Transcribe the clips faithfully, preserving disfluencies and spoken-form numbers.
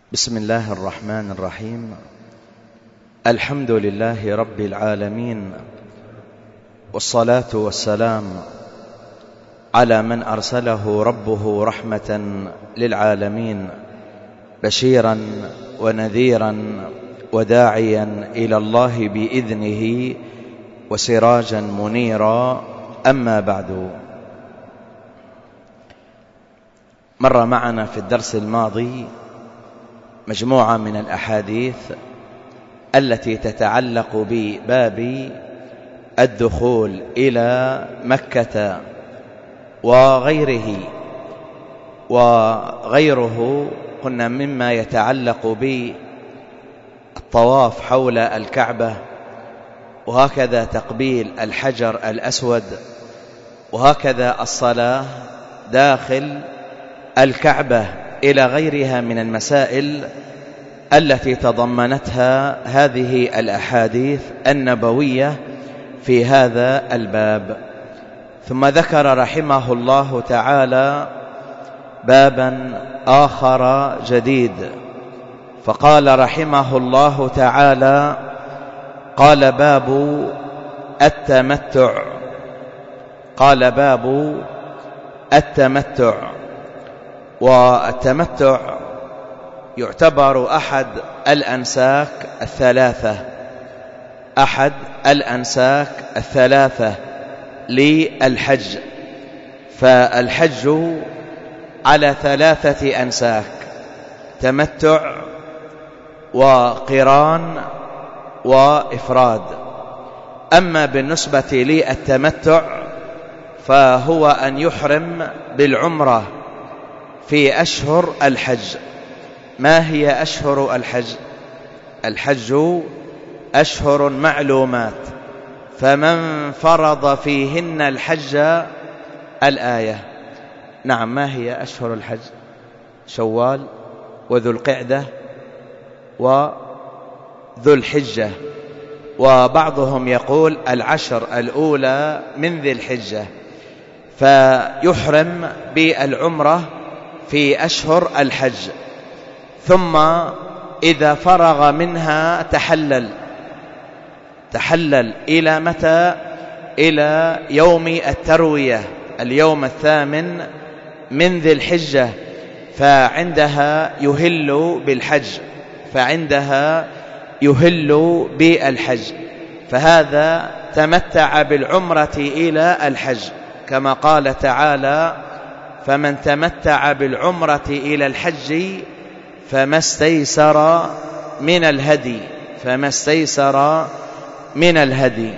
بسم الله الرحمن الرحيم. الحمد لله رب العالمين، والصلاة والسلام على من أرسله ربه رحمة للعالمين، بشيرا ونذيرا وداعيا إلى الله بإذنه وسراجا منيرا. أما بعد، مر معنا في الدرس الماضي مجموعة من الأحاديث التي تتعلق بباب الدخول إلى مكة وغيره وغيره قلنا مما يتعلق بالطواف حول الكعبة، وهكذا تقبيل الحجر الأسود، وهكذا الصلاة داخل الكعبة، إلى غيرها من المسائل التي تضمنتها هذه الأحاديث النبوية في هذا الباب. ثم ذكر رحمه الله تعالى بابا آخر جديد، فقال رحمه الله تعالى: قال باب التمتع. قال باب التمتع. والتمتع يعتبر أحد الأنساك الثلاثة أحد الأنساك الثلاثة للحج. فالحج على ثلاثة أنساك: تمتع وقران وإفراد. أما بالنسبة للتمتع فهو أن يحرم بالعمرة في أشهر الحج. ما هي أشهر الحج؟ الحج أشهر معلومات، فمن فرض فيهن الحج. الآية. نعم، ما هي أشهر الحج؟ شوال وذو القعدة وذو الحجة، وبعضهم يقول العشر الأولى من ذي الحجة. فيحرم بالعمرة في أشهر الحج، ثم إذا فرغ منها تحلل تحلل إلى متى؟ إلى يوم التروية، اليوم الثامن من ذي الحجة، فعندها يهل بالحج فعندها يهل بالحج فهذا تمتع بالعمرة إلى الحج، كما قال تعالى: فمن تمتع بالعمرة إلى الحج فما استيسر من الهدي فما استيسر من الهدي.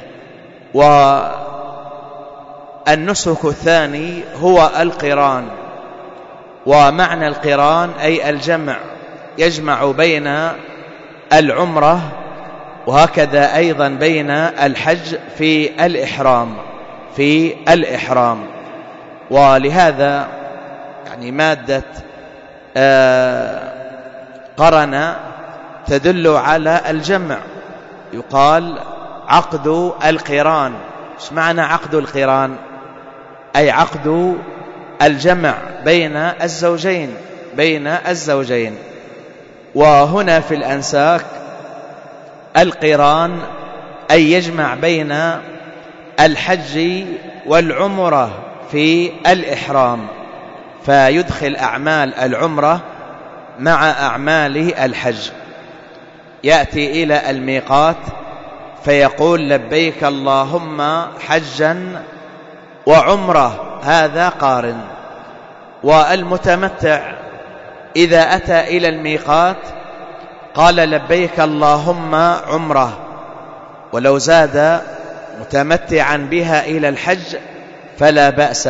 والنسك الثاني هو القران. ومعنى القران أي الجمع، يجمع بين العمرة وهكذا أيضا بين الحج في الإحرام في الإحرام ولهذا يعني مادة آه قرن تدل على الجمع. يقال عقد القران. ايش معنى عقد القران؟ أي عقد الجمع بين الزوجين بين الزوجين وهنا في الأنساك القران أي يجمع بين الحج والعمرة في الإحرام، فيدخل أعمال العمرة مع أعمال الحج. يأتي إلى الميقات فيقول: لبيك اللهم حجا وعمرة، هذا قارن. والمتمتع إذا أتى إلى الميقات قال: لبيك اللهم عمرة، ولو زاد متمتعا بها إلى الحج فلا بأس.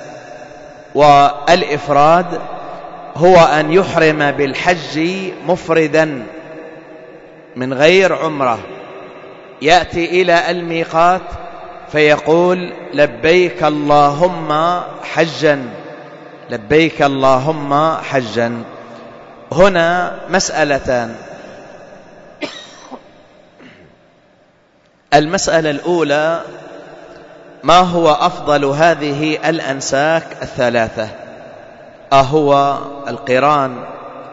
والإفراد هو أن يحرم بالحج مفردا من غير عمرة، يأتي إلى الميقات فيقول: لبيك اللهم حجا لبيك اللهم حجا. هنا مسألتان. المسألة الأولى: ما هو أفضل هذه الأنساك الثلاثة؟ أهو القران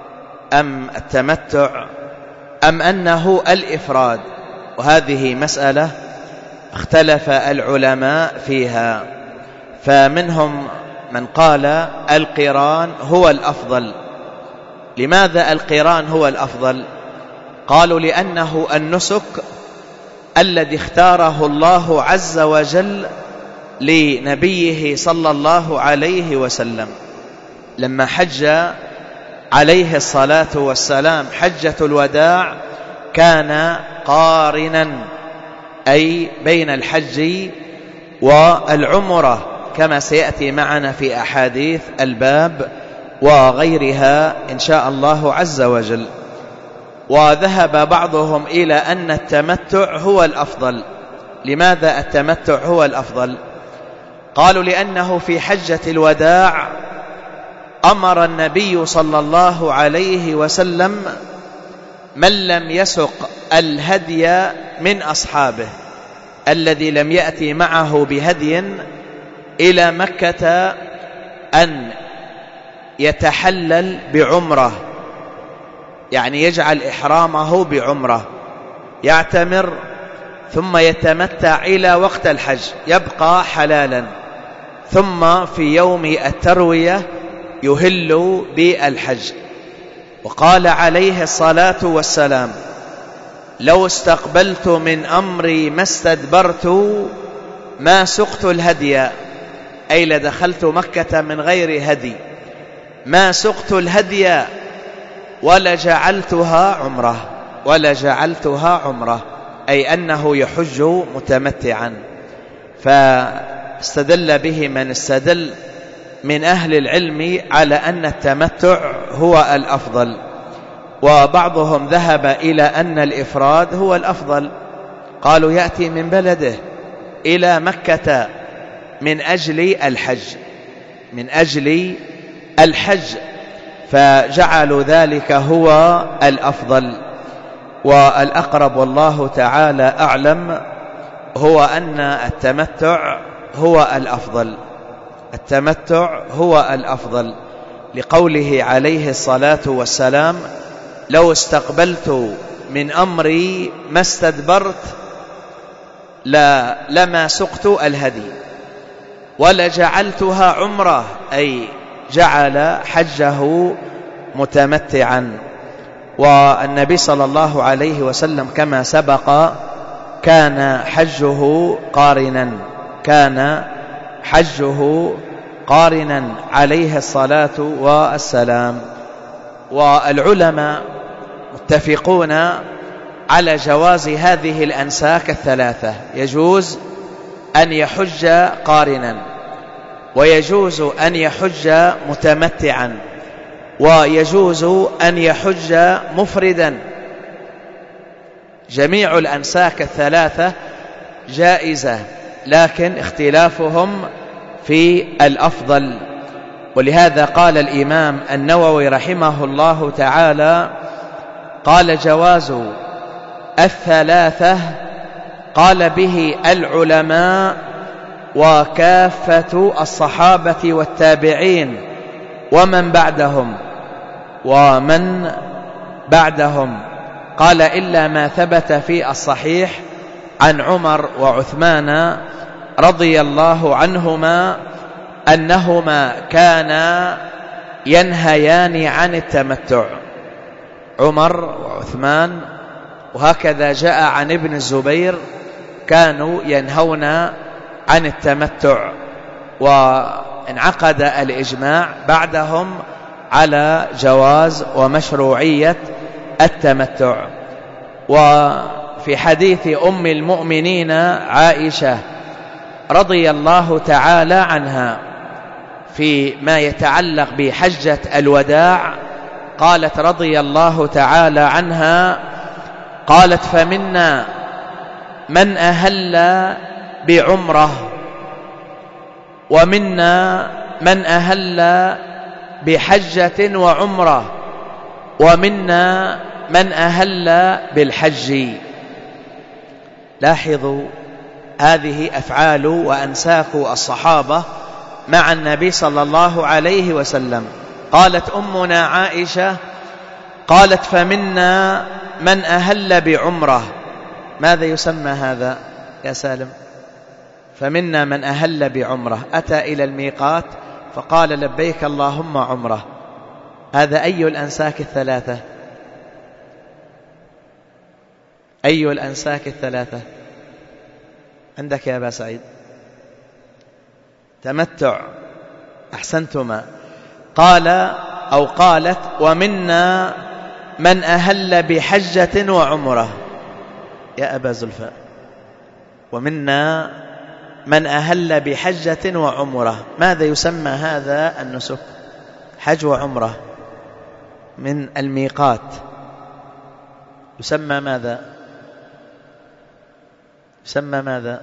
أم التمتع أم أنه الإفراد؟ وهذه مسألة اختلف العلماء فيها، فمنهم من قال القران هو الأفضل. لماذا القران هو الأفضل؟ قالوا لأنه النسك الذي اختاره الله عز وجل لنبيه صلى الله عليه وسلم لما حج عليه الصلاة والسلام حجة الوداع، كان قارنا، أي بين الحج والعمرة، كما سيأتي معنا في أحاديث الباب وغيرها إن شاء الله عز وجل. وذهب بعضهم إلى أن التمتع هو الأفضل. لماذا التمتع هو الأفضل؟ قالوا لأنه في حجة الوداع أمر النبي صلى الله عليه وسلم من لم يسق الهدي من أصحابه الذي لم يأتي معه بهدي إلى مكة أن يتحلل بعمرة، يعني يجعل إحرامه بعمرة، يعتمر ثم يتمتع إلى وقت الحج، يبقى حلالا، ثم في يوم التروية يهل بالحج. وقال عليه الصلاة والسلام: لو استقبلت من أمري ما استدبرت ما سقت الهدي، أي لدخلت مكة من غير هدي، ما سقت الهدي ولجعلتها عمره، ولجعلتها عمره، أي أنه يحج متمتعا. فاستدل به من استدل من أهل العلم على أن التمتع هو الأفضل، وبعضهم ذهب إلى أن الإفراد هو الأفضل. قالوا يأتي من بلده إلى مكة من أجل الحج، من أجل الحج، فجعلوا ذلك هو الأفضل. والأقرب والله تعالى أعلم هو أن التمتع هو الأفضل، التمتع هو الأفضل، لقوله عليه الصلاة والسلام: لو استقبلت من أمري ما استدبرت لا لما سقت الهدي ولجعلتها عمره، أي جعل حجه متمتعا. والنبي صلى الله عليه وسلم كما سبق كان حجه قارنا، كان حجه قارنا عليه الصلاة والسلام. والعلماء متفقون على جواز هذه الأنساك الثلاثة، يجوز أن يحج قارنا، ويجوز أن يحج متمتعا، ويجوز أن يحج مفردا. جميع الأنساك الثلاثة جائزة، لكن اختلافهم في الأفضل. ولهذا قال الإمام النووي رحمه الله تعالى: قال جواز الثلاثة قال به العلماء وكافة الصحابة والتابعين ومن بعدهم ومن بعدهم. قال: إلا ما ثبت في الصحيح عن عمر وعثمان رضي الله عنهما أنهما كانا ينهيان عن التمتع، عمر وعثمان، وهكذا جاء عن ابن الزبير كانوا ينهون عن التمتع، وانعقد الإجماع بعدهم على جواز ومشروعية التمتع. وفي حديث أم المؤمنين عائشة رضي الله تعالى عنها فيما يتعلق بحجة الوداع، قالت رضي الله تعالى عنها: قالت: فمنا من أهل بعمره، ومنا من أهل بحجة وعمره، ومنا من أهل بالحج. لاحظوا هذه أفعال وأنساك الصحابة مع النبي صلى الله عليه وسلم. قالت أمنا عائشة: قالت فمنا من أهل بعمرة. ماذا يسمى هذا يا سالم؟ فمنا من أهل بعمرة، أتى إلى الميقات فقال لبيك اللهم عمرة. هذا أي الأنساك الثلاثة؟ أي الأنساك الثلاثة عندك يا أبا سعيد؟ تمتع، أحسنتما. قال أو قالت ومنا من أهل بحجة وعمرة. يا أبا زلفاء، ومنا من أهل بحجة وعمرة، ماذا يسمى هذا النسك؟ حج وعمرة من الميقات يسمى ماذا؟ يسمى ماذا؟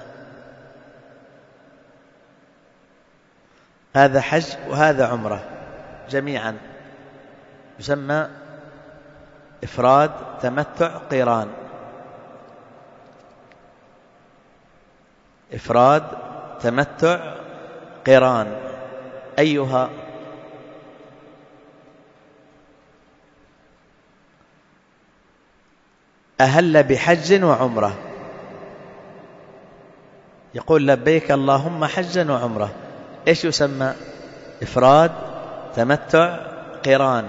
هذا حج وهذا عمرة جميعا، يسمى إفراد، تمتع، قران. إفراد، تمتع، قران، أيها؟ أهل بحج وعمرة، يقول لبيك اللهم حجا وعمرة، إيش يسمى؟ إفراد، تمتع، قران.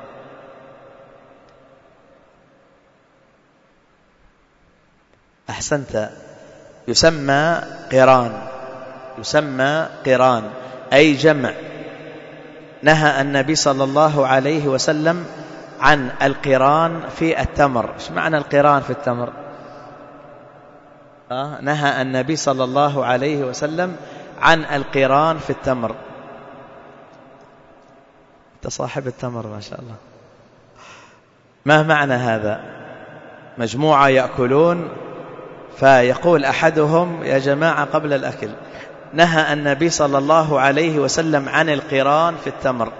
أحسنت، يسمى قران، يسمى قران أي جمع. نهى النبي صلى الله عليه وسلم عن القران في التمر. ايش معنى القران في التمر؟ آه نهى النبي صلى الله عليه وسلم عن القران في التمر. انت صاحب التمر ما شاء الله. ما معنى هذا؟ مجموعة يأكلون فيقول أحدهم يا جماعة قبل الأكل نهى النبي صلى الله عليه وسلم عن القران في التمر.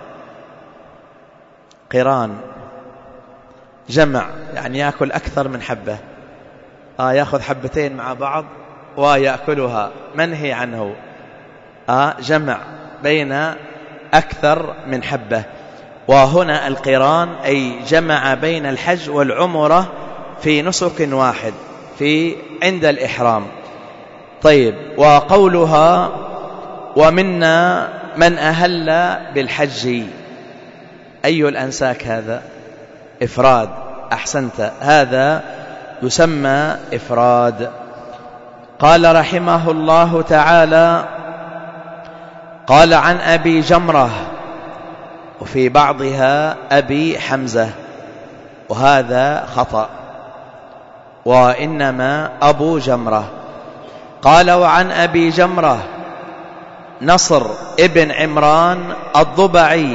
قران جمع، يعني يأكل أكثر من حبة، آه يأخذ حبتين مع بعض ويأكلها، منهي عنه. آه جمع بين أكثر من حبة. وهنا القران أي جمع بين الحج والعمرة في نسك واحد في عند الإحرام. طيب، وقولها ومنا من أهل بالحج، أي الأنساك هذا؟ إفراد، أحسنت، هذا يسمى إفراد. قال رحمه الله تعالى قال عن أبي جمرة، وفي بعضها أبي حمزة، وهذا خطأ، وإنما أبو جمرة. قال وعن أبي جمرة نصر ابن عمران الضبعي.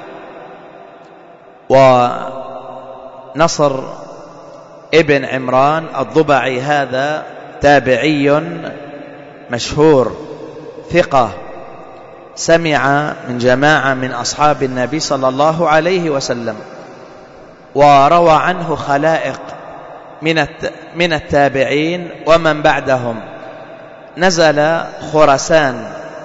ونصر ابن عمران الضبعي هذا تابعي مشهور ثقة، سمع من جماعة من أصحاب النبي صلى الله عليه وسلم، وروى عنه خلائق من التابعين ومن بعدهم. نزل خراسان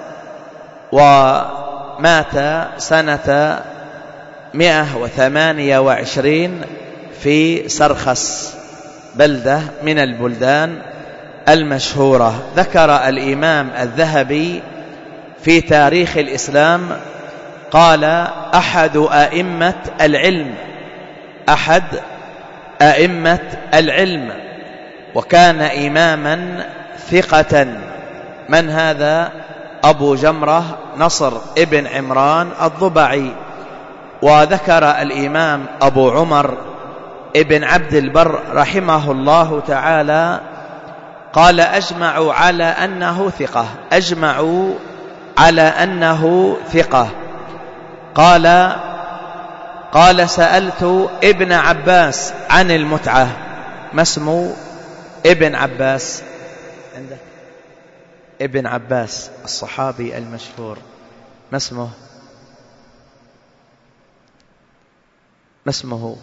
ومات سنة مئة وثمانية وعشرين في سرخس، بلدة من البلدان المشهورة. ذكر الإمام الذهبي في تاريخ الإسلام قال أحد أئمة العلم، أحد أئمة العلم، وكان إماما ثقة. من هذا؟ أبو جمرة نصر ابن عمران الضبعي. وذكر الإمام أبو عمر ابن عبد البر رحمه الله تعالى قال أجمعوا على أنه ثقة، أجمعوا على أنه ثقة. قال قال سألت ابن عباس عن المتعة. ما اسم ابن عباس عندك؟ ابن عباس الصحابي المشهور، ما اسمه؟ ما اسمه؟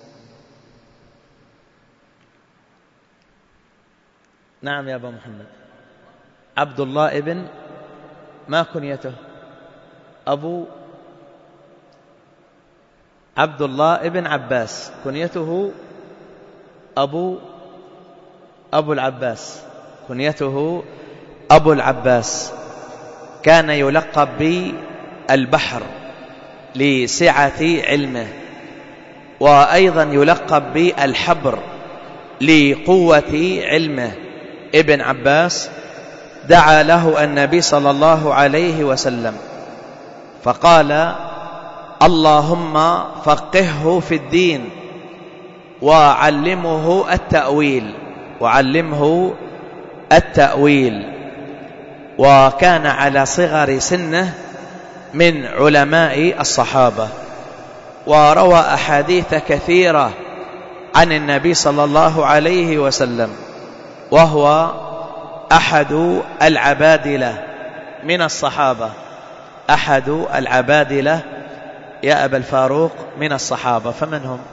نعم يا أبا محمد. عبد الله ابن، ما كنيته؟ أبو عبد الله ابن عباس، كنيته أبو أبو العباس، كنيته أبو العباس، كان يلقب بالبحر لسعة علمه، وأيضا يلقب بالحبر لقوة علمه. ابن عباس دعا له النبي صلى الله عليه وسلم فقال: اللهم فقهه في الدين وعلمه التأويل وعلمه التأويل. وكان على صغر سنه من علماء الصحابة، وروى أحاديث كثيرة عن النبي صلى الله عليه وسلم، وهو أحد العبادلة من الصحابة، أحد العبادلة يا أبا الفاروق من الصحابة. فمن هم؟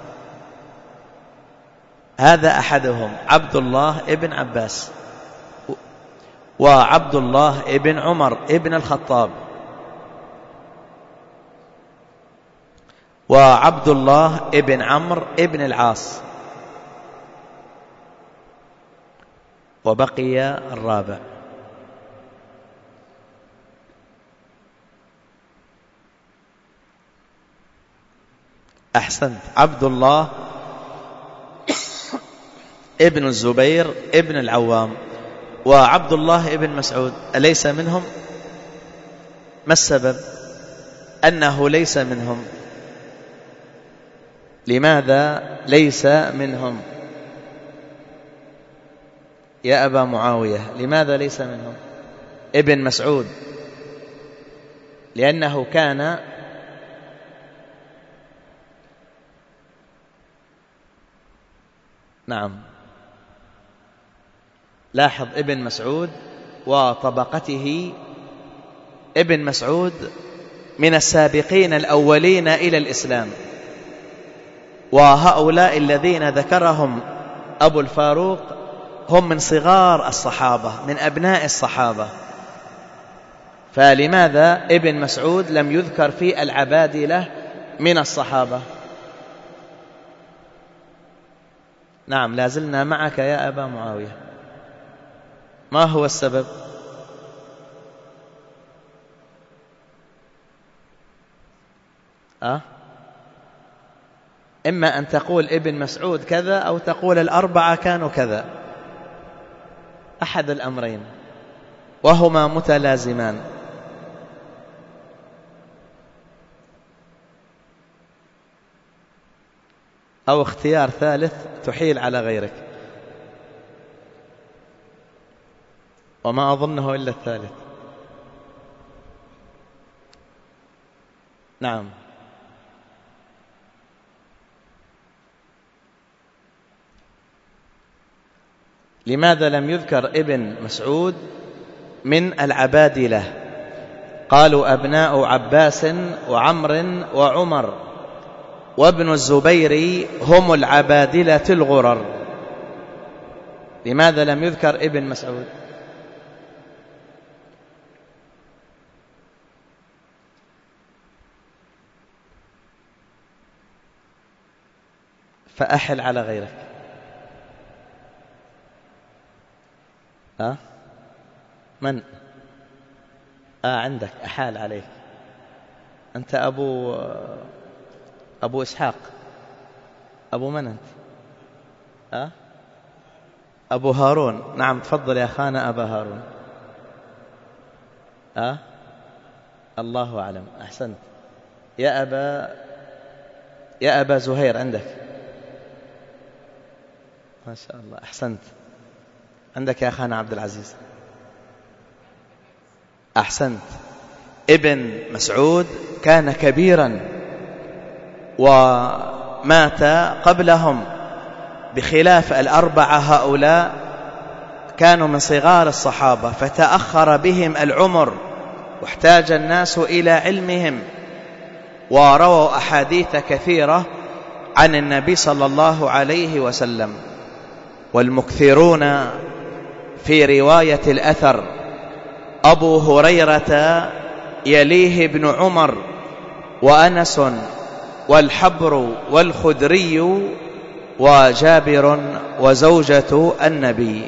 هذا أحدهم عبد الله ابن عباس، وعبد الله ابن عمر ابن الخطاب، وعبد الله ابن عمرو ابن العاص، وبقي الرابع. أحسنت، عبد الله ابن الزبير ابن العوام. وعبد الله ابن مسعود أليس منهم؟ ما السبب أنه ليس منهم؟ لماذا ليس منهم يا أبا معاوية؟ لماذا ليس منهم ابن مسعود؟ لأنه كان نعم، لاحظ ابن مسعود وطبقته. ابن مسعود من السابقين الأولين إلى الإسلام، وهؤلاء الذين ذكرهم أبو الفاروق هم من صغار الصحابة، من أبناء الصحابة. فلماذا ابن مسعود لم يذكر في العبادلة من الصحابة؟ نعم، لازلنا معك يا أبا معاوية. ما هو السبب؟ أه؟ إما أن تقول ابن مسعود كذا، أو تقول الأربعة كانوا كذا، أحد الأمرين، وهما متلازمان. أو اختيار ثالث تحيل على غيرك، وما أظنه إلا الثالث. نعم، لماذا لم يذكر ابن مسعود من العبادلة؟ قالوا أبناء عباس وعمر وعمر وابن الزبير هم العبادلة الغرر. لماذا لم يذكر ابن مسعود؟ فأحل على غيرك. أه؟ من؟ آه عندك أحال عليك أنت. أبو أبو إسحاق. أبو من أنت؟ أه؟ أبو هارون. نعم، تفضل يا أخانا أبا هارون. أه؟ الله أعلم. أحسنت يا أبا يا أبا زهير. عندك؟ ما شاء الله، أحسنت. عندك يا أخانا عبد العزيز. أحسنت. ابن مسعود كان كبيرا ومات قبلهم، بخلاف الأربعة هؤلاء كانوا من صغار الصحابة، فتأخر بهم العمر واحتاج الناس إلى علمهم، ورووا أحاديث كثيرة عن النبي صلى الله عليه وسلم. والمكثرون في رواية الأثر أبو هريرة، يليه ابن عمر، وأنس، والحبر والخدري وجابر وزوجة النبي.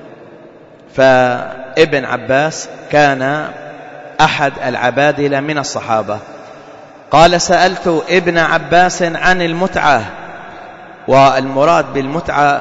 فابن عباس كان أحد العبادلة من الصحابة. قال سألت ابن عباس عن المتعة، والمراد بالمتعة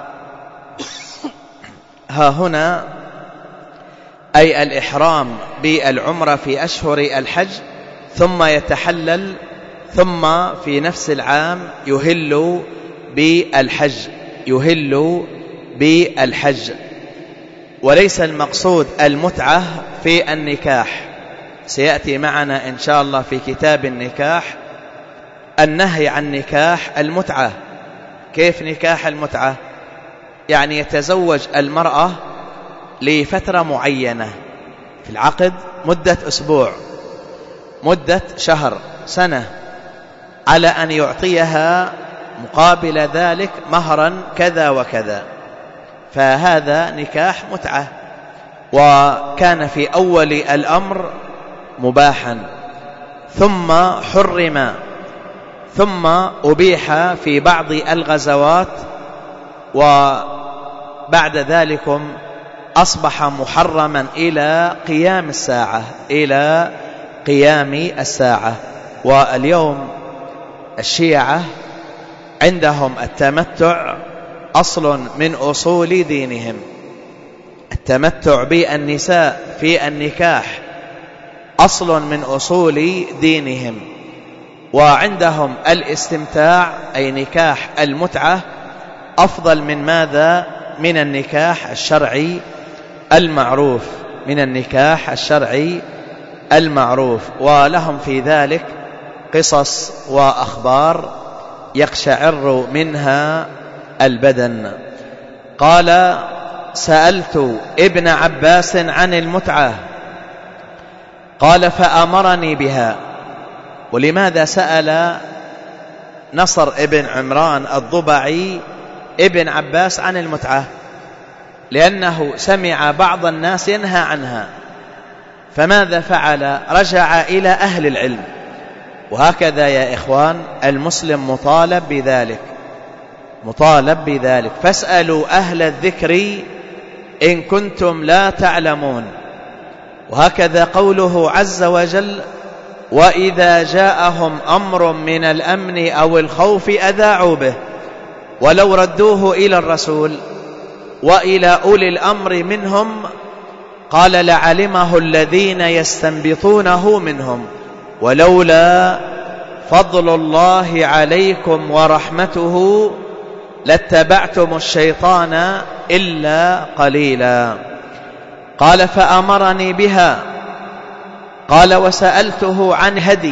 ها هنا أي الإحرام بالعمرة في أشهر الحج، ثم يتحلل، ثم في نفس العام يهل بالحج يهل بالحج وليس المقصود المتعة في النكاح. سيأتي معنا إن شاء الله في كتاب النكاح النهي عن نكاح المتعة. كيف نكاح المتعة؟ يعني يتزوج المرأة لفترة معينة في العقد، مدة أسبوع، مدة شهر، سنة، على أن يعطيها مقابل ذلك مهرا كذا وكذا، فهذا نكاح متعة. وكان في أول الأمر مباحا، ثم حرم، ثم أبيح في بعض الغزوات، وبعد ذلك أصبح محرما إلى قيام الساعة إلى قيام الساعة. واليوم الشيعة عندهم التمتع أصل من أصول دينهم، التمتع بالنساء في النكاح أصل من أصول دينهم. وعندهم الاستمتاع أي نكاح المتعة أفضل من ماذا؟ من النكاح الشرعي المعروف، من النكاح الشرعي المعروف. ولهم في ذلك قصص وأخبار يقشعر منها البدن. قال سألت ابن عباس عن المتعة، قال فأمرني بها. ولماذا سأل نصر ابن عمران الضبعي ابن عباس عن المتعة؟ لأنه سمع بعض الناس ينهى عنها، فماذا فعل؟ رجع إلى أهل العلم. وهكذا يا إخوان المسلم مطالب بذلك، مطالب بذلك. فاسألوا أهل الذكر إن كنتم لا تعلمون. وهكذا قوله عز وجل وإذا جاءهم أمر من الأمن أو الخوف أذاعوا به ولو ردوه إلى الرسول وإلى أولي الأمر منهم قال لعلمه الذين يستنبطونه منهم ولولا فضل الله عليكم ورحمته لاتبعتم الشيطان إلا قليلا. قال فأمرني بها. قال وسألته عن هدي.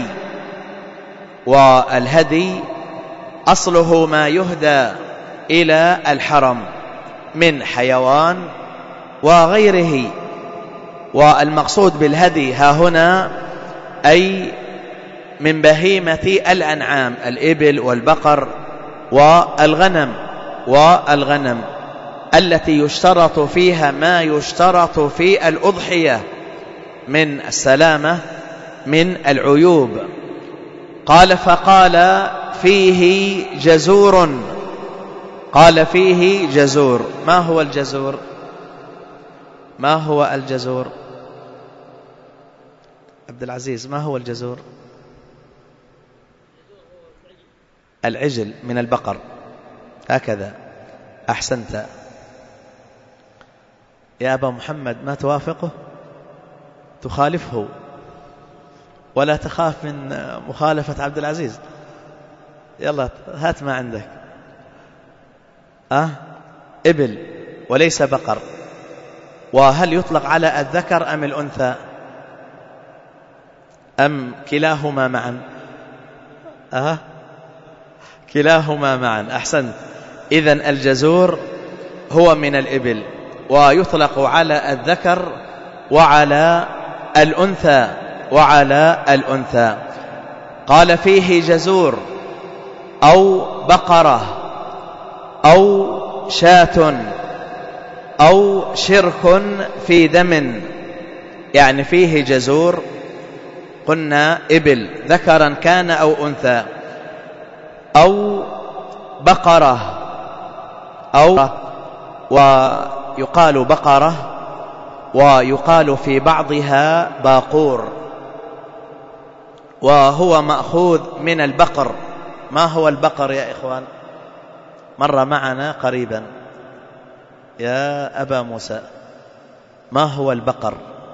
والهدي أصله ما يهدى إلى الحرم من حيوان وغيره. والمقصود بالهدي ها هنا أي من بهيمة الأنعام، الإبل والبقر والغنم والغنم التي يشترط فيها ما يشترط في الأضحية من السلامة من العيوب. قال فقال فيه جزور. قال فيه جزور. ما هو الجزور؟ ما هو الجزور؟ عبد العزيز ما هو الجزور؟ العجل من البقر، هكذا. أحسنت يا أبا محمد، ما توافقه؟ تخالفه ولا تخاف من مخالفة عبد العزيز. يلا هات ما عندك. أه؟ إبل وليس بقر. وهل يطلق على الذكر أم الأنثى أم كلاهما معا؟ أه؟ كلاهما معا. أحسنت. إذن الجزور هو من الإبل ويطلق على الذكر وعلى الأنثى وعلى الأنثى. قال فيه جزور أو بقرة أو شاة أو شرك في دم، يعني فيه جزور قلنا إبل ذكرا كان أو أنثى، أو بقرة، أو ويقال بقرة ويقال في بعضها باقور، وهو مأخوذ من البقر. ما هو البقر يا إخوان؟ مر معنا قريبا يا أبا موسى، ما هو البقر؟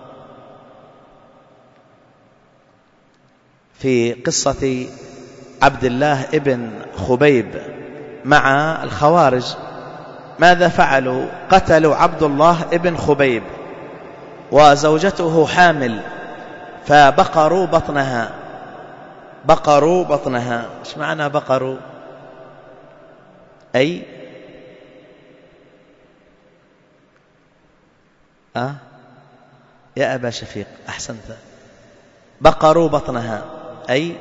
في قصة عبد الله ابن خبيب مع الخوارج ماذا فعلوا؟ قتلوا عبد الله ابن خبيب وزوجته حامل، فبقروا بطنها. بقروا بطنها، ايش معنى بقروا؟ أي أه؟ يا أبا شفيق أحسنت، بقروا بطنها أي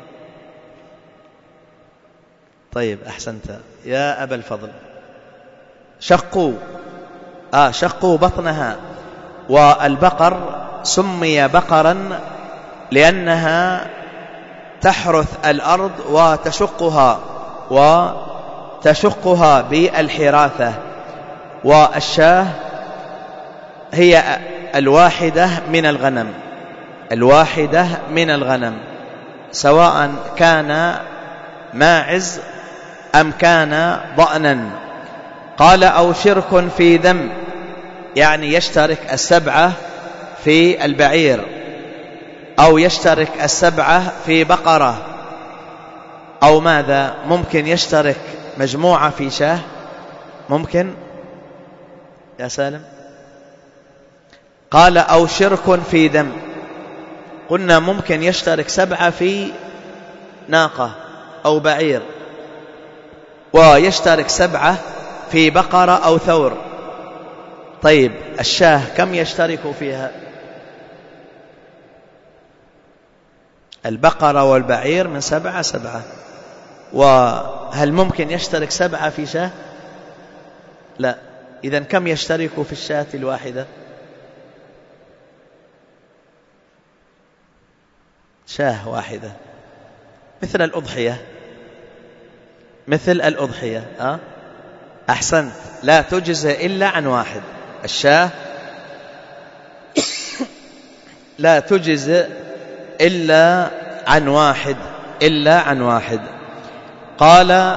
طيب أحسنت يا أبا الفضل، شقوا آه شقوا بطنها. والبقر سمي بقرا لأنها تحرث الأرض وتشقها وتشقها بالحراثة. والشاه هي الواحدة من الغنم، الواحدة من الغنم، سواء كان ماعز أم كان ضأنا. قال أو شرك في ذم، يعني يشترك السبعة في البعير، أو يشترك السبعة في بقرة، أو ماذا؟ ممكن يشترك مجموعة في شاه، ممكن يا سالم. قال أو شرك في ذم، قلنا ممكن يشترك سبعة في ناقة أو بعير، ويشترك سبعة في بقرة أو ثور. طيب الشاه كم يشترك فيها؟ البقرة والبعير من سبعة سبعة. وهل ممكن يشترك سبعة في شاه؟ لا. إذن كم يشترك في الشاة الواحدة؟ شاه واحدة، مثل الأضحية، مثل الأضحية. أه؟ أحسنت، لا تجزى إلا عن واحد. الشاه لا تجزى إلا عن واحد، إلا عن واحد. قال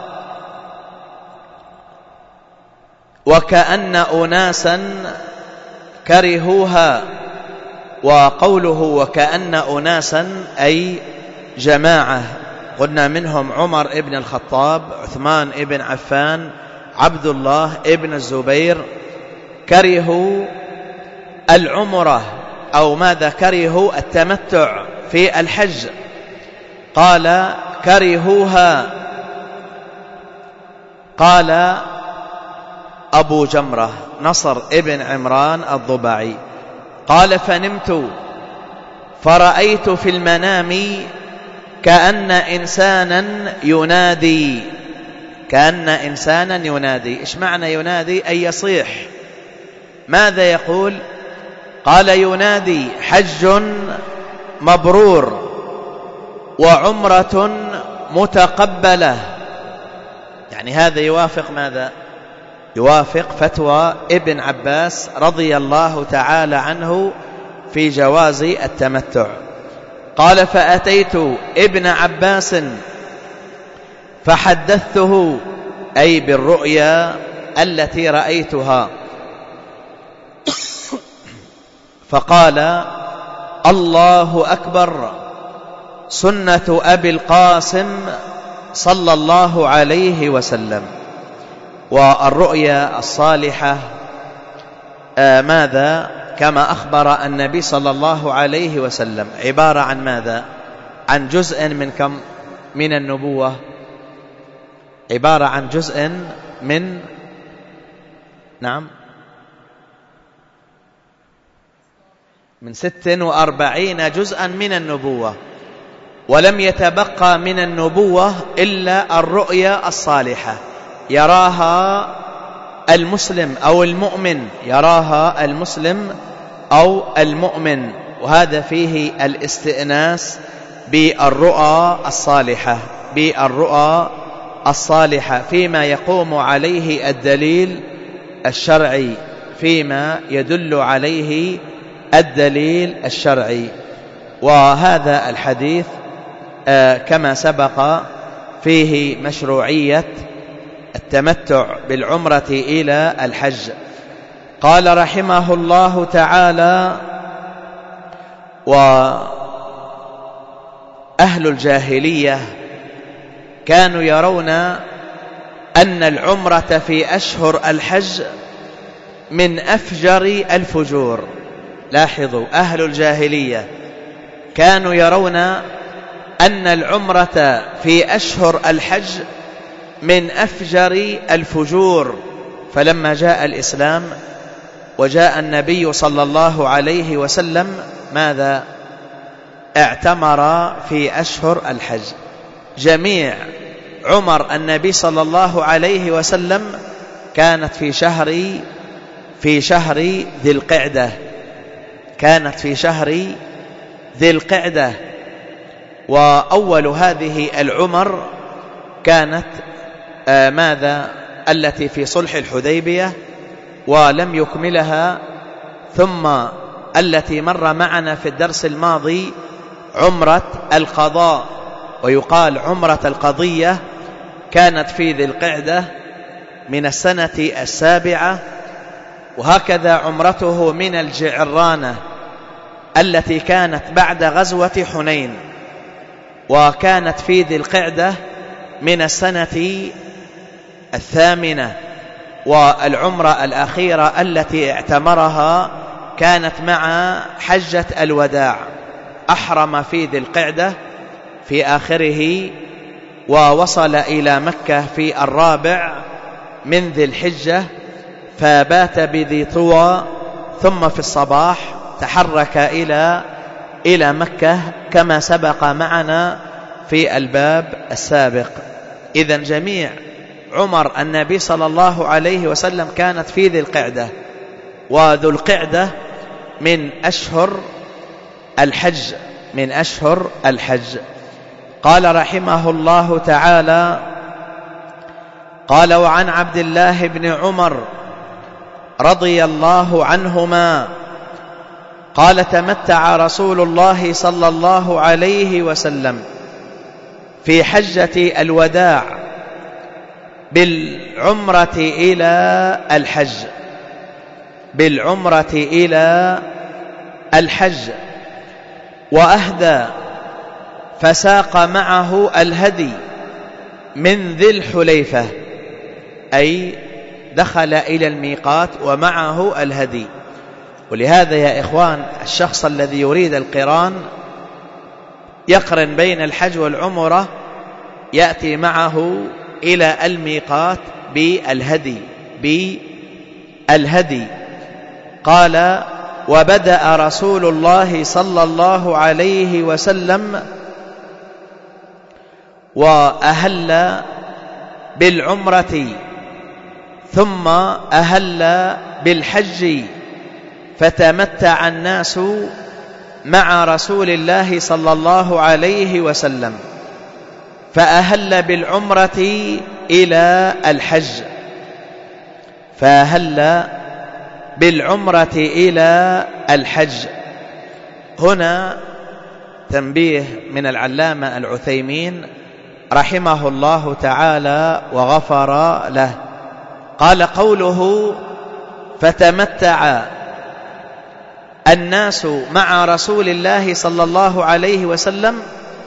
وكأن أناسا كرهوها. وقوله وكأن أناسا أي جماعة، قلنا منهم عمر ابن الخطاب، عثمان ابن عفان، عبد الله ابن الزبير، كرهوا العمرة أو ماذا؟ كرهوا التمتع في الحج. قال كرهوها. قال أبو جمرة نصر ابن عمران الضبعي قال فنمت فرأيت في المنام كأن إنسانا ينادي. كأن إنسانا ينادي، إيش معنى ينادي؟ أي يصيح. ماذا يقول؟ قال ينادي حج مبرور وعمرة متقبلة. يعني هذا يوافق ماذا؟ يوافق فتوى ابن عباس رضي الله تعالى عنه في جواز التمتع. قال فأتيت ابن عباس فحدثته، أي بالرؤيا التي رأيتها، فقال الله أكبر، سنة أبي القاسم صلى الله عليه وسلم. والرؤيا الصالحة آه ماذا؟ كما أخبر النبي صلى الله عليه وسلم عبارة عن ماذا؟ عن جزء من كم؟ من النبوة. عبارة عن جزء من نعم من ست وأربعين جزءا من النبوة، ولم يتبقى من النبوة إلا الرؤيا الصالحة يراها المسلم أو المؤمن، يراها المسلم أو المؤمن. وهذا فيه الاستئناس بالرؤى الصالحة بالرؤى الصالحة فيما يقوم عليه الدليل الشرعي، فيما يدل عليه الدليل الشرعي. وهذا الحديث كما سبق فيه مشروعية التمتع بالعمرة إلى الحج. قال رحمه الله تعالى: وأهل الجاهلية كانوا يرون أن العمرة في أشهر الحج من أفجر الفجور. لاحظوا، أهل الجاهلية كانوا يرون أن العمرة في أشهر الحج من أفجر الفجور، فلما جاء الإسلام وجاء النبي صلى الله عليه وسلم ماذا؟ اعتمر في أشهر الحج. جميع عمر النبي صلى الله عليه وسلم كانت في شهر في شهر ذي القعدة، كانت في شهر ذي القعدة. وأول هذه العمر كانت آه ماذا؟ التي في صلح الحديبية ولم يكملها، ثم التي مر معنا في الدرس الماضي عمرة القضاء، ويقال عمرة القضية كانت في ذي القعدة من السنة السابعة. وهكذا عمرته من الجعرانة التي كانت بعد غزوة حنين، وكانت في ذي القعدة من السنة الثامنة. والعمرة الأخيرة التي اعتمرها كانت مع حجة الوداع، أحرم في ذي القعدة في آخره، ووصل إلى مكة في الرابع من ذي الحجة، فبات بذي طوى، ثم في الصباح تحرك إلى إلى مكة كما سبق معنا في الباب السابق. إذن جميع عمر النبي صلى الله عليه وسلم كانت في ذي القعدة، وذو القعدة من أشهر الحج، من أشهر الحج. قال رحمه الله تعالى: قال: وعن عبد الله بن عمر رضي الله عنهما قال: تمتع رسول الله صلى الله عليه وسلم في حجة الوداع بالعمرة إلى الحج، بالعمرة إلى الحج، وأهدى فساق معه الهدي من ذي الحليفة، أي دخل إلى الميقات ومعه الهدي. ولهذا يا إخوان، الشخص الذي يريد القران يقرن بين الحج والعمرة، يأتي معه إلى الميقات بالهدي بالهدي قال: وبدأ رسول الله صلى الله عليه وسلم وأهل بالعمرة ثم أهل بالحج، فتمتع الناس مع رسول الله صلى الله عليه وسلم، فأهل بالعمرة إلى الحج، فأهل بالعمرة إلى الحج. هنا تنبيه من العلامة العثيمين رحمه الله تعالى وغفر له. قال: قوله فتمتع الناس مع رسول الله صلى الله عليه وسلم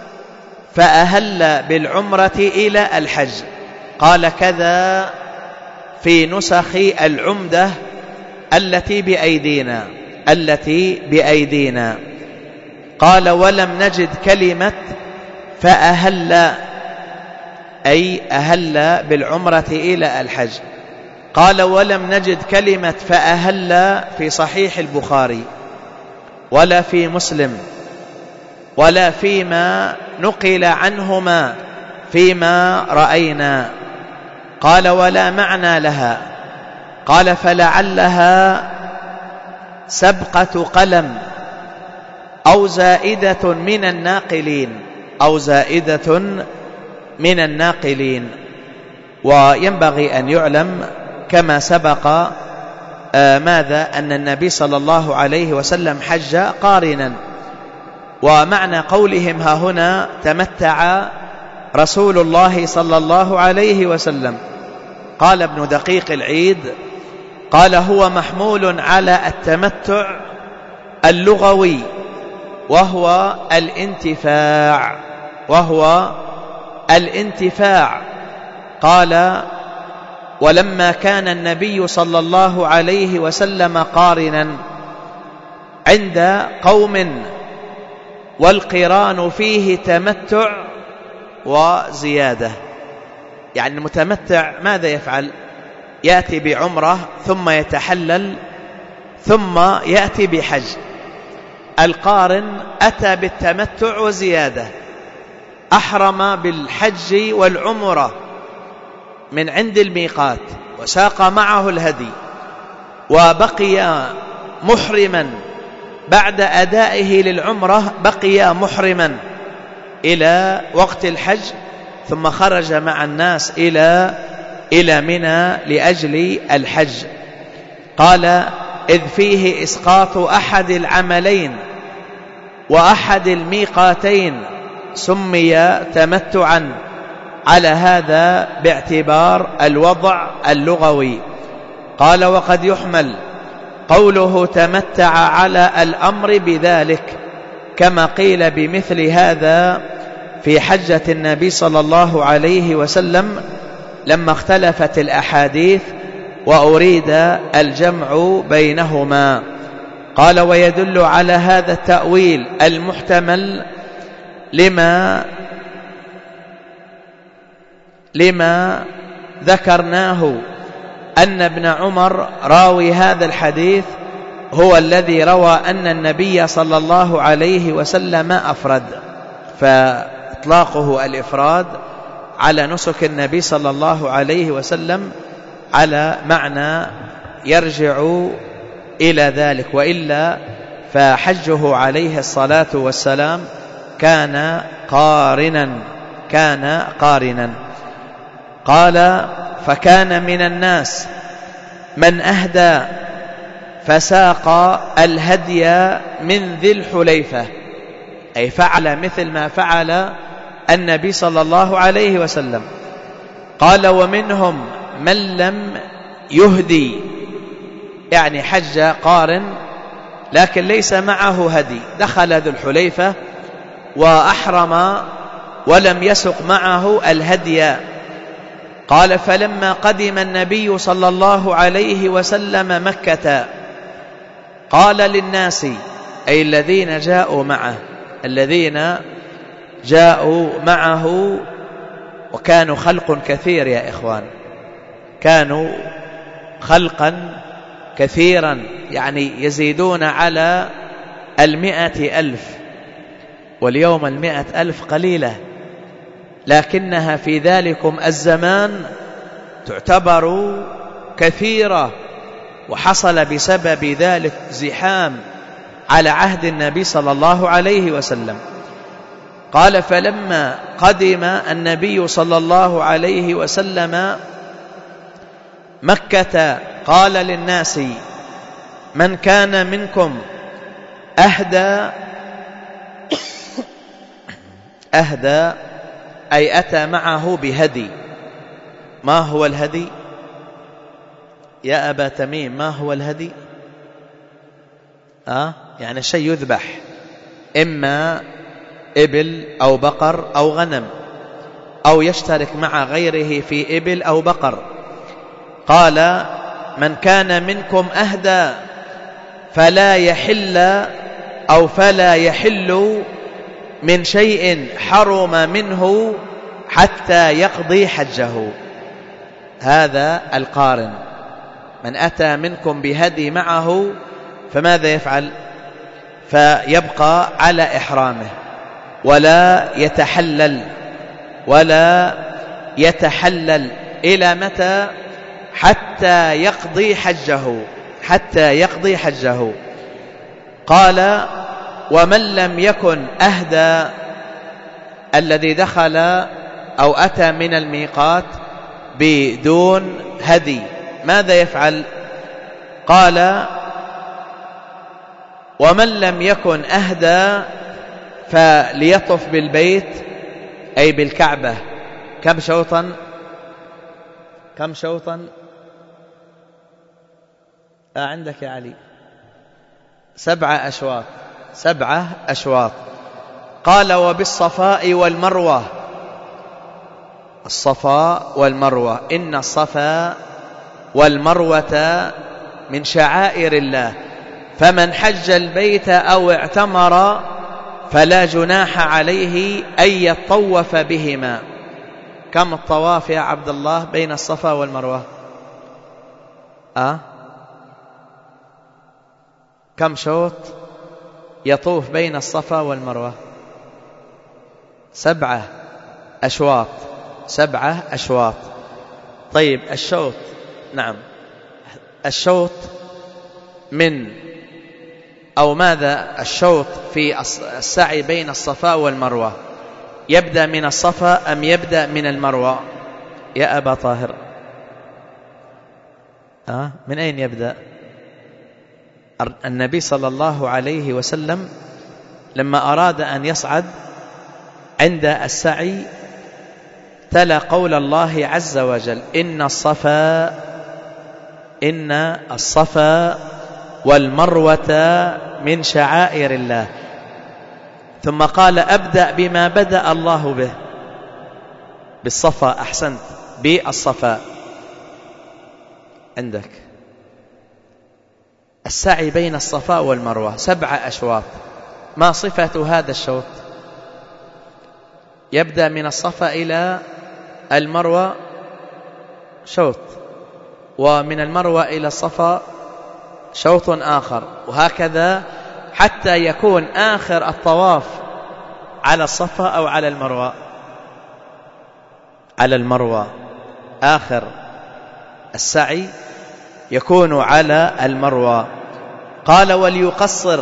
فأهل بالعمرة إلى الحج، قال كذا في نسخ العمدة التي بأيدينا التي بأيدينا قال: ولم نجد كلمة فأهل، أي أهل بالعمرة إلى الحج. قال: ولم نجد كلمة فأهل في صحيح البخاري ولا في مسلم ولا فيما نقل عنهما فيما رأينا. قال: ولا معنى لها. قال: فلعلها سبقة قلم أو زائدة من الناقلين أو زائدة من الناقلين. وينبغي أن يعلم كما سبق آه ماذا أن النبي صلى الله عليه وسلم حج قارنا. ومعنى قولهم ها هنا تمتع رسول الله صلى الله عليه وسلم، قال ابن دقيق العيد قال هو محمول على التمتع اللغوي وهو الانتفاع وهو الانتفاع قال ولما كان النبي صلى الله عليه وسلم قارنا عند قوم والقران فيه تمتع وزيادة. يعني المتمتع ماذا يفعل؟ يأتي بعمرة ثم يتحلل ثم يأتي بحج. القارن أتى بالتمتع وزيادة، أحرم بالحج والعمرة من عند الميقات وساق معه الهدي وبقي محرما بعد أدائه للعمرة، بقي محرما إلى وقت الحج ثم خرج مع الناس إلى إلى منى لأجل الحج. قال إذ فيه إسقاط أحد العملين وأحد الميقاتين سمي تمتعا على هذا باعتبار الوضع اللغوي. قال وقد يحمل قوله تمتع على الأمر بذلك كما قيل بمثل هذا في حجة النبي صلى الله عليه وسلم لما اختلفت الأحاديث وأريد الجمع بينهما. قال ويدل على هذا التأويل المحتمل لما لما ذكرناه أن ابن عمر راوي هذا الحديث هو الذي روى أن النبي صلى الله عليه وسلم أفرد، فإطلاقه الإفراد على نسك النبي صلى الله عليه وسلم على معنى يرجع إلى ذلك، وإلا فحجه عليه الصلاة والسلام كان قارنا كان قارنا. قال فكان من الناس من أهدى فساق الهدي من ذي الحليفة، أي فعل مثل ما فعل النبي صلى الله عليه وسلم. قال ومنهم من لم يهدي، يعني حج قارن لكن ليس معه هدي، دخل ذو الحليفة وأحرم ولم يسق معه الهدي. قال فلما قدم النبي صلى الله عليه وسلم مكة قال للناس، أي الذين جاءوا معه الذين جاءوا معه وكانوا خلق كثير يا إخوان، كانوا خلقا كثيرا، يعني يزيدون على المئة ألف، واليوم المئة ألف قليلة، لكنها في ذلكم الزمان تعتبر كثيرة، وحصل بسبب ذلك زحام على عهد النبي صلى الله عليه وسلم. قال فلما قدم النبي صلى الله عليه وسلم مكة قال للناس من كان منكم أهدى أهدى أي أتى معه بهدي. ما هو الهدي يا أبا تميم؟ ما هو الهدي؟ آه يعني شيء يذبح، إما إبل أو بقر أو غنم، أو يشترك مع غيره في إبل أو بقر. قال من كان منكم أهدى فلا يحل أو فلا يحل من شيء حرم منه حتى يقضي حجه. هذا القارن، من أتى منكم بهدي معه فماذا يفعل؟ فيبقى على إحرامه ولا يتحلل ولا يتحلل إلى متى؟ حتى يقضي حجه حتى يقضي حجه. قال ومن لم يكن أهدى، الذي دخل أو أتى من الميقات بدون هدي ماذا يفعل؟ قال ومن لم يكن أهدى فليطف بالبيت أي بالكعبة كم شوطا؟ كم شوطا؟ آه عندك يا علي سبعة أشواط سبعة أشواط. قال وبالصفاء والمروة الصفاء والمروة إن الصفا والمروة من شعائر الله فمن حج البيت أو اعتمر فلا جناح عليه أن يطوف بهما. كم الطواف يا عبد الله بين الصفا والمروة؟ أه؟ كم شوط يطوف بين الصفا والمروة؟ سبعة أشواط سبعة أشواط. طيب الشوط نعم الشوط من أو ماذا الشوط في السعي بين الصفا والمروة؟ يبدأ من الصفا أم يبدأ من المروة يا أبا طاهر؟ أه؟ من أين يبدأ؟ النبي صلى الله عليه وسلم لما أراد أن يصعد عند السعي تلا قول الله عز وجل إن الصفا إن الصفا والمروة من شعائر الله ثم قال أبدأ بما بدأ الله به بالصفا. أحسنت بالصفا. عندك السعي بين الصفا والمروة سبعة أشواط ما صفة هذا الشوط؟ يبدأ من الصفا إلى المروة شوط ومن المروة إلى الصفا شوط آخر وهكذا حتى يكون آخر الطواف على الصفا أو على المروة؟ على المروة. آخر السعي يكون على المروة. قال وليقصر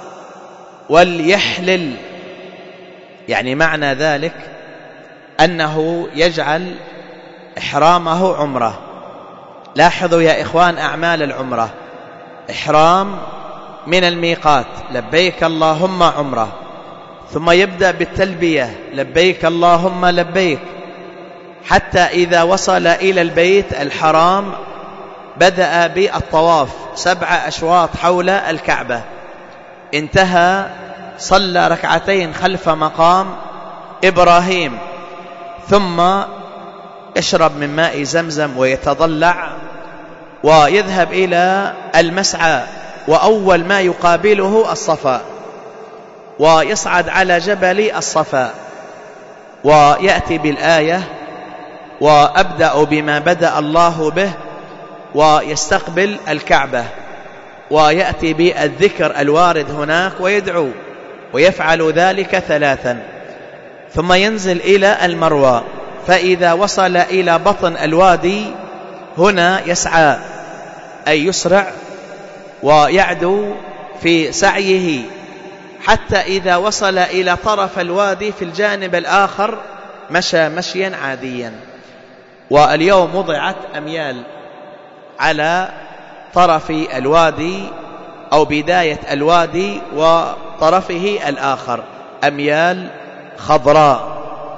وليحلل يعني معنى ذلك أنه يجعل إحرامه عمرة. لاحظوا يا إخوان أعمال العمرة إحرام من الميقات لبيك اللهم عمرة ثم يبدأ بالتلبية لبيك اللهم لبيك حتى إذا وصل إلى البيت الحرام بدأ بالطواف سبع أشواط حول الكعبة انتهى صلى ركعتين خلف مقام إبراهيم ثم يشرب من ماء زمزم ويتضلع ويذهب إلى المسعى وأول ما يقابله الصفا ويصعد على جبل الصفا ويأتي بالآية وأبدأ بما بدأ الله به ويستقبل الكعبة ويأتي بالذكر الوارد هناك ويدعو ويفعل ذلك ثلاثا ثم ينزل إلى المروة فإذا وصل إلى بطن الوادي هنا يسعى أي يسرع ويعدو في سعيه حتى إذا وصل إلى طرف الوادي في الجانب الآخر مشى مشيا عاديا. واليوم وضعت أميال على طرف الوادي أو بداية الوادي وطرفه الآخر أميال خضراء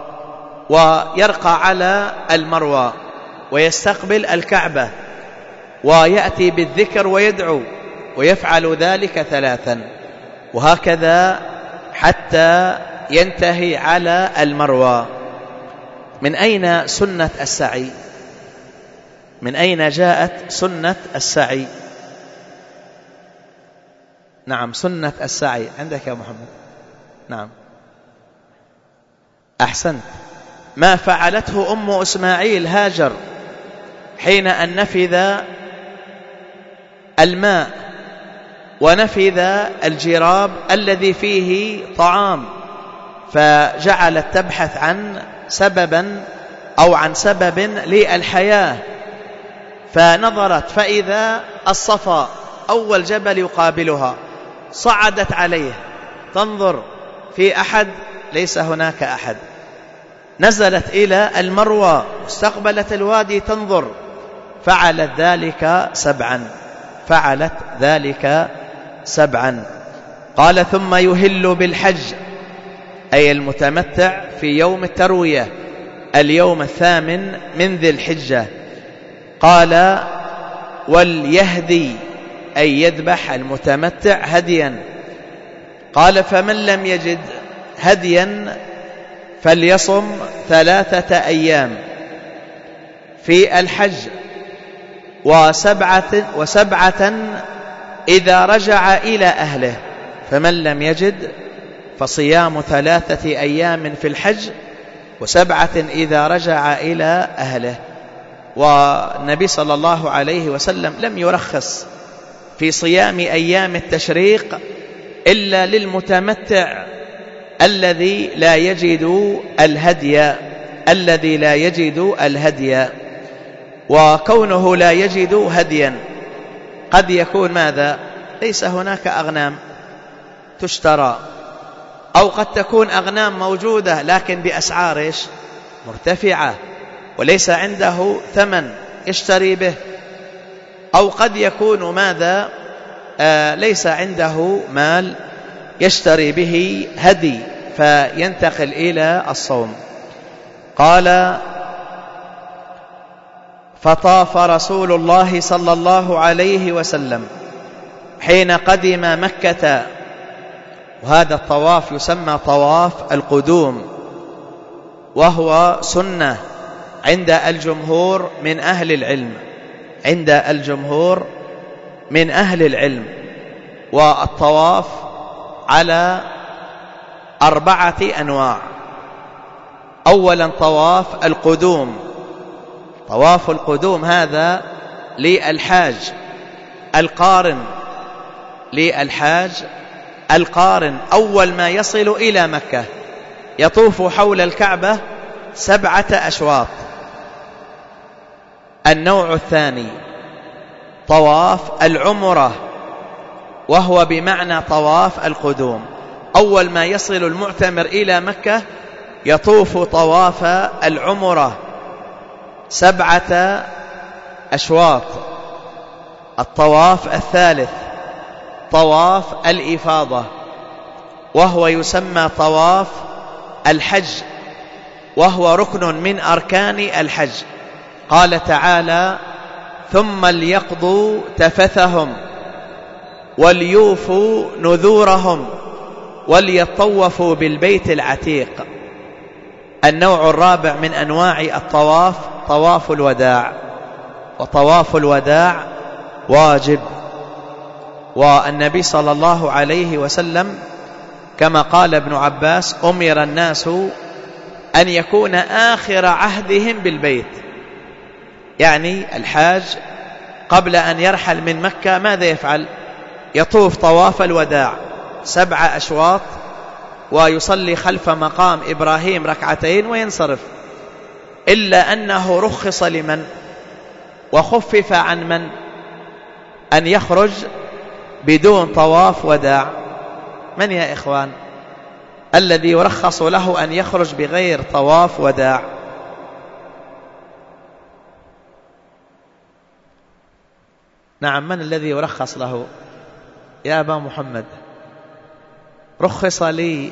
ويرقى على المروة ويستقبل الكعبة ويأتي بالذكر ويدعو ويفعل ذلك ثلاثا وهكذا حتى ينتهي على المروة. من أين سنة السعي؟ من أين جاءت سنة السعي؟ نعم سنة السعي عندك يا محمد. نعم أحسنت ما فعلته أم إسماعيل هاجر حين أن نفذ الماء ونفذ الجراب الذي فيه طعام فجعلت تبحث عن سببا أو عن سبب للحياة فنظرت فإذا الصفا أول جبل يقابلها صعدت عليه تنظر في أحد ليس هناك أحد نزلت إلى المروى استقبلت الوادي تنظر، فعلت ذلك سبعا فعلت ذلك سبعا قال ثم يهل بالحج، أي المتمتع في يوم التروية اليوم الثامن من ذي الحجة. قال وليهدي، أي يذبح المتمتع هديا. قال فمن لم يجد هديا فليصم ثلاثة أيام في الحج وسبعة, وسبعة إذا رجع إلى أهله. فمن لم يجد فصيام ثلاثة أيام في الحج وسبعة إذا رجع إلى أهله. والنبي صلى الله عليه وسلم لم يرخص في صيام أيام التشريق إلا للمتمتع الذي لا يجد الهدي الذي لا يجد الهدي وكونه لا يجد هديا قد يكون ماذا؟ ليس هناك أغنام تشترى، أو قد تكون أغنام موجودة لكن بأسعار إيش؟ مرتفعة، وليس عنده ثمن يشتري به، أو قد يكون ماذا؟ آه ليس عنده مال يشتري به هدي فينتقل إلى الصوم. قال فطاف رسول الله صلى الله عليه وسلم حين قدم مكة، وهذا الطواف يسمى طواف القدوم، وهو سنة عند الجمهور من أهل العلم عند الجمهور من أهل العلم. والطواف على أربعة أنواع. أولا طواف القدوم، طواف القدوم هذا للحاج القارن للحاج القارن أول ما يصل إلى مكة يطوف حول الكعبة سبعة أشواط. النوع الثاني طواف العمرة، وهو بمعنى طواف القدوم. أول ما يصل المعتمر إلى مكة يطوف طواف العمرة سبعة أشواط. الطواف الثالث طواف الإفاضة، وهو يسمى طواف الحج، وهو ركن من أركان الحج. قال تعالى ثم ليقضوا تفثهم وليوفوا نذورهم وليطوفوا بالبيت العتيق. النوع الرابع من أنواع الطواف طواف الوداع، وطواف الوداع واجب. والنبي صلى الله عليه وسلم كما قال ابن عباس أمر الناس أن يكون آخر عهدهم بالبيت، يعني الحاج قبل أن يرحل من مكة ماذا يفعل؟ يطوف طواف الوداع سبع أشواط ويصلي خلف مقام إبراهيم ركعتين وينصرف، إلا أنه رخص لمن وخفف عن من أن يخرج بدون طواف وداع. من يا إخوان الذي يرخص له أن يخرج بغير طواف وداع؟ نعم، من الذي يرخص له يا أبا محمد؟ رخص لي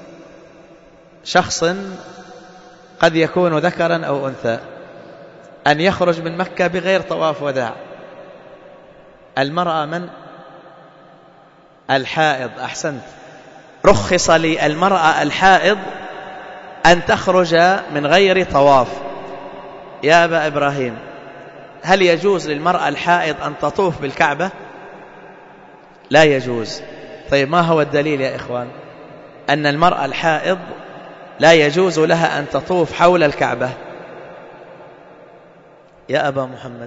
شخص قد يكون ذكرا أو أنثى أن يخرج من مكة بغير طواف وداع. المرأة من؟ الحائض. أحسنت، رخص لي المرأة الحائض أن تخرج من غير طواف. يا أبا إبراهيم، هل يجوز للمرأة الحائض أن تطوف بالكعبة؟ لا يجوز. طيب ما هو الدليل يا إخوان أن المرأة الحائض لا يجوز لها أن تطوف حول الكعبة؟ يا أبا محمد،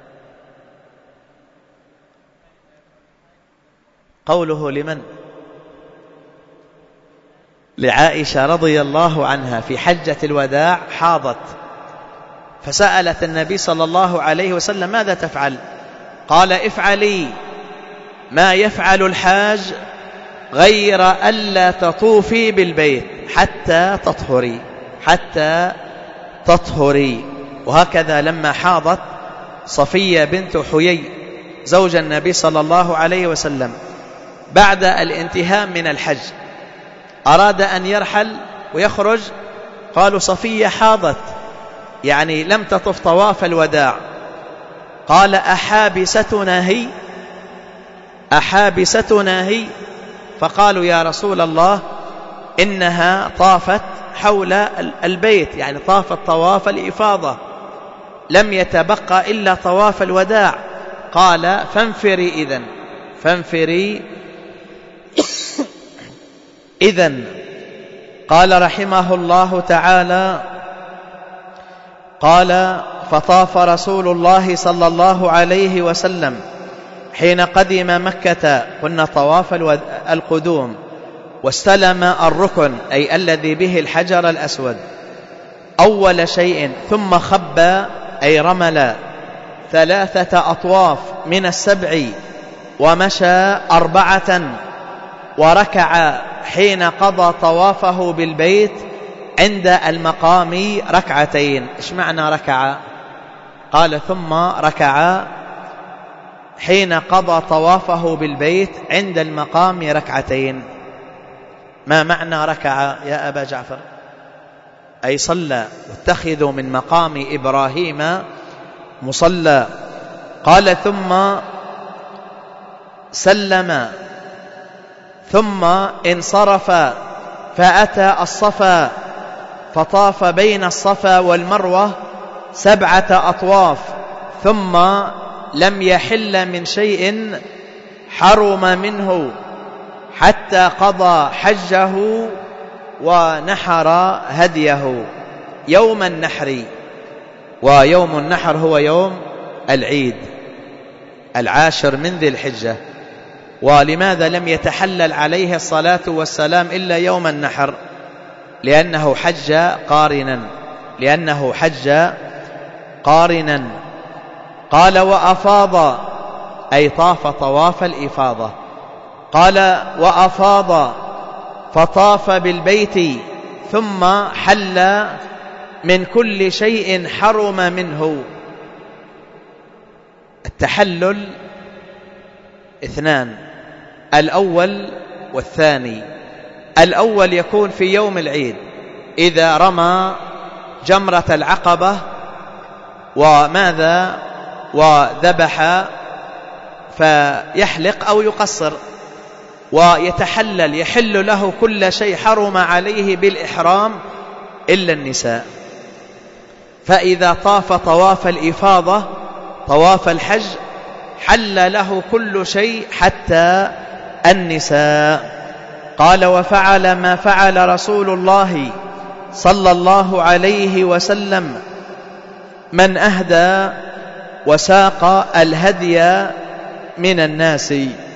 قوله لمن؟ لعائشة رضي الله عنها في حجة الوداع حاضت فسألت النبي صلى الله عليه وسلم ماذا تفعل؟ قال افعلي ما يفعل الحاج غير ألا تطوفي بالبيت حتى تطهري. حتى تطهري. وهكذا لما حاضت صفية بنت حيي زوج النبي صلى الله عليه وسلم بعد الانتهاء من الحج، أراد أن يرحل ويخرج، قالوا صفية حاضت، يعني لم تطف طواف الوداع. قال أحابستنا هي أحابستنا هي فقالوا يا رسول الله إنها طافت حول البيت، يعني طافت طواف الإفاضة، لم يتبقى إلا طواف الوداع. قال فانفري إذن فانفري إذن. قال رحمه الله تعالى: قال فطاف رسول الله صلى الله عليه وسلم حين قدم مكة، قلنا طواف القدوم، واستلم الركن أي الذي به الحجر الأسود أول شيء، ثم خب أي رمل ثلاثة أطواف من السبع، ومشى أربعة، وركع حين قضى طوافه بالبيت عند المقام ركعتين. إيش معنى ركع؟ قال ثم ركع حين قضى طوافه بالبيت عند المقام ركعتين. ما معنى ركع يا أبا جعفر؟ أي صلى، واتخذوا من مقام إبراهيم مصلى. قال ثم سلم، ثم انصرف فأتى الصفا فطاف بين الصفا والمروة سبعة أطواف، ثم لم يحل من شيء حرم منه حتى قضى حجه ونحر هديه يوم النحر. ويوم النحر هو يوم العيد العاشر من ذي الحجة. ولماذا لم يتحلل عليه الصلاة والسلام إلا يوم النحر؟ لأنه حج قارنا لأنه حج قارنا قال وأفاض أي طاف طواف الإفاضة. قال وأفاض فطاف بالبيت ثم حل من كل شيء حرم منه. التحلل اثنان، الأول والثاني. الأول يكون في يوم العيد إذا رمى جمرة العقبة وماذا وذبح، فيحلق أو يقصر ويتحلل، يحل له كل شيء حرم عليه بالإحرام إلا النساء. فإذا طاف طواف الإفاضة طواف الحج حل له كل شيء حتى النساء. قال وفعل ما فعل رسول الله صلى الله عليه وسلم من أهدى وساق الهدي من الناس.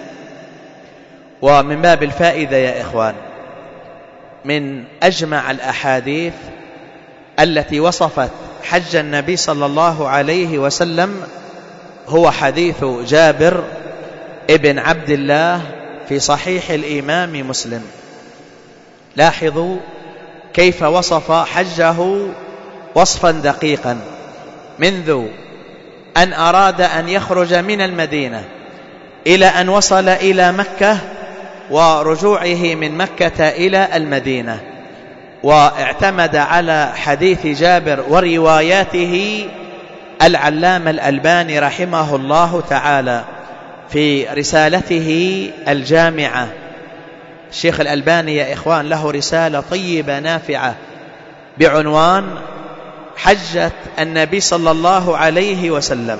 ومن باب الفائدة يا إخوان، من أجمع الأحاديث التي وصفت حج النبي صلى الله عليه وسلم هو حديث جابر ابن عبد الله في صحيح الإمام مسلم. لاحظوا كيف وصف حجه وصفا دقيقا، منذ أن أراد أن يخرج من المدينة إلى أن وصل إلى مكة، ورجوعه من مكة إلى المدينة، واعتمد على حديث جابر ورواياته العلامة الألباني رحمه الله تعالى في رسالته الجامعة. الشيخ الألباني يا إخوان له رسالة طيبة نافعة بعنوان حجة النبي صلى الله عليه وسلم.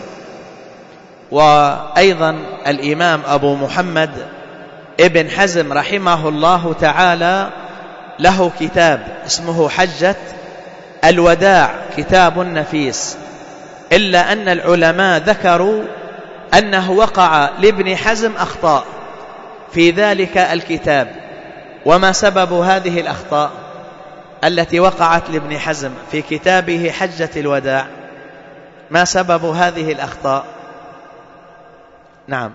وأيضا الإمام أبو محمد ابن حزم رحمه الله تعالى له كتاب اسمه حجة الوداع، كتاب نفيس، إلا أن العلماء ذكروا أنه وقع لابن حزم أخطاء في ذلك الكتاب. وما سبب هذه الأخطاء التي وقعت لابن حزم في كتابه حجة الوداع؟ ما سبب هذه الأخطاء؟ نعم،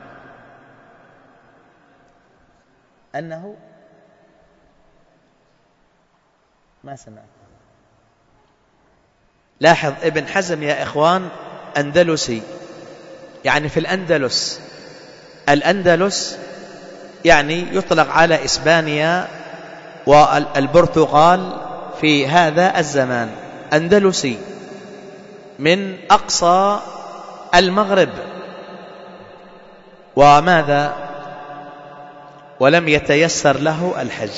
أنه ما سمعت لاحظ ابن حزم يا إخوان أندلسي، يعني في الأندلس. الأندلس يعني يطلق على إسبانيا والبرتغال في هذا الزمان. أندلسي من أقصى المغرب، وماذا ولم يتيسر له الحج،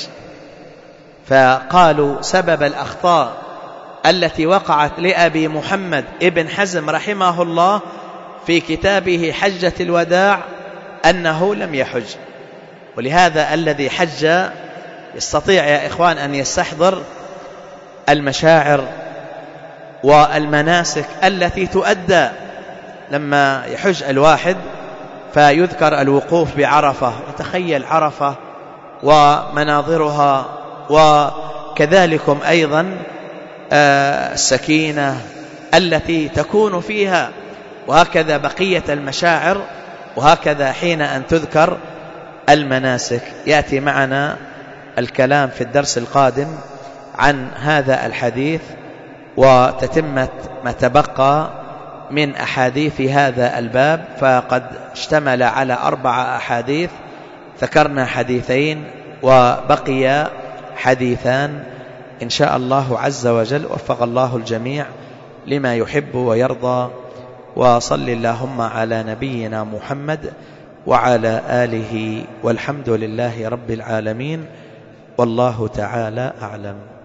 فقالوا سبب الأخطاء التي وقعت لأبي محمد ابن حزم رحمه الله في كتابه حجة الوداع أنه لم يحج. ولهذا الذي حج يستطيع يا إخوان أن يستحضر المشاعر والمناسك التي تؤدى لما يحج الواحد، فيذكر الوقوف بعرفة، يتخيل عرفة ومناظرها، وكذلكم أيضا السكينة التي تكون فيها، وهكذا بقية المشاعر، وهكذا حين أن تذكر المناسك. يأتي معنا الكلام في الدرس القادم عن هذا الحديث وتتمة ما تبقى من أحاديث هذا الباب، فقد اشتمل على أربع أحاديث، ذكرنا حديثين وبقي حديثان. إن شاء الله عز وجل وفق الله الجميع لما يحب ويرضى، وصل اللهم على نبينا محمد وعلى آله، والحمد لله رب العالمين، والله تعالى أعلم.